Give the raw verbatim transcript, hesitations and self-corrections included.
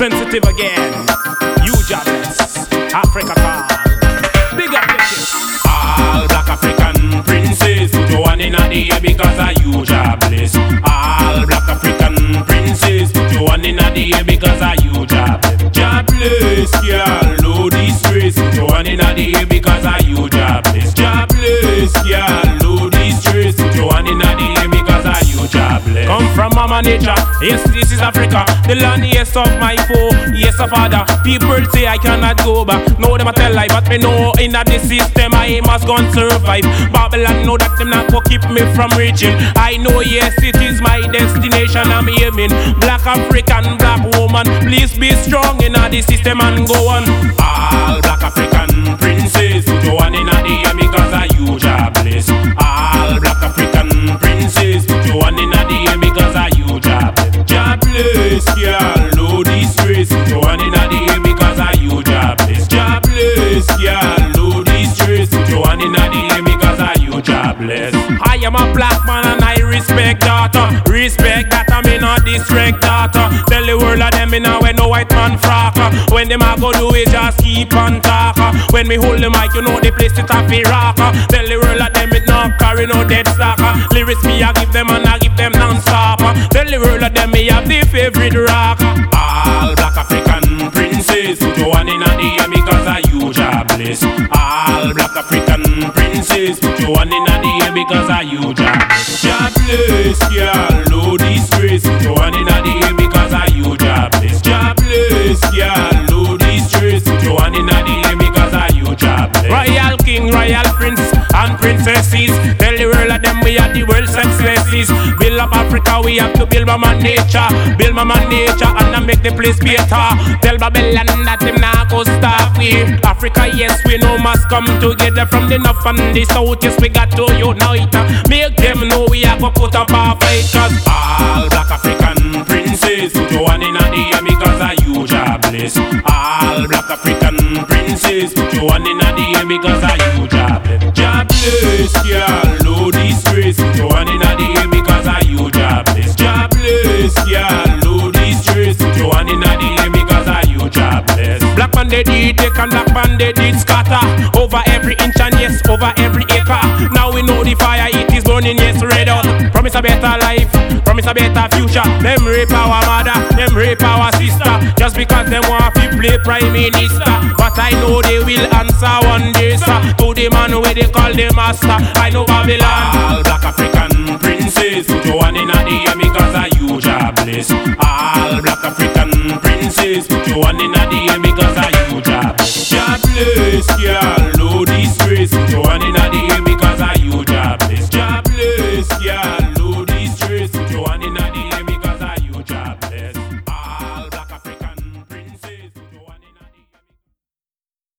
sensitive again. You jobless, Africa call. Big up your shit. All black African princes, put your one in the air because of you jobless. All black African princes, put your one in the air because of you jobless. Jobless, girl, no distress. Put your one in the air because of you jobless. Jobless, girl, no distress. Put your one in the air because of you jobless. Come from Mama Nature, yes, this is Africa. The land, yes, of my foe, yes, of father. People say I cannot go back. No, them a tell lie, but me know in that the system I must go and survive. Babylon know that them not go keep me from reaching. I know, yes, it is my destination I'm aiming. Black African, black woman, please be strong in the system and go on. All black African princes, put your one in the air because of you jobless. All black African princes, put your one in the air because of you jobless. Jobless, girl, no disgrace. Put your one in the air because of you jobless. Jobless, girl, no disgrace. Put your one in the air because of you jobless. I am a black man and I respect that. Respect that I'm in a district that. Tell the world of them in a way no white man frack. When them a go do it just keep on talk. When me hold the mic you know the place it a fi rock. Tell the world of them it not carry no dead stock. Lyrics me I give them and I give them non-stop. Tell the world of them me have the favorite rock. All black African princes, put your one in the air because of you jobless. All black African princes, put your one in the air because of you jobless. Jobless, girl, no disgrace. Put your one in the air because of you jobless. Jobless, girl, no disgrace. Put your one in the air because of you jobless. Royal king, royal prince and princesses, tell the world of them we are the world successes. Build up Africa, we have to build mama nature. Build mama nature and I make the place better. Tell Babylon that them not go stop we. Africa, yes, we know must come together from the north and the south. Yes, we got to unite. Make them know we have to put up our fight. Cause all black African princes, put your one in the air because of you jobless. All black African princes, put your one in the air because of you jobless. Jobless, girl, no disgrace. Put your one in the air because of you jobless. Jobless, girl, no disgrace. Put your one in the air because of you jobless. Black man they did take and black man they did scatter over every inch and yes, over every acre. Now we know the fire it is burning, yes, red out. Promise a better life, promise a better future. Them rape our mother, them rape our sister, just because them want to play prime minister. But I know they will answer one day, sir, to the man where they call the master. I know Babylon. All black African princes, put your one in the air because of you jobless. All black African princes, put your one in the air because of you jobless. Jobless, girl, no disgrace. Put your one in the air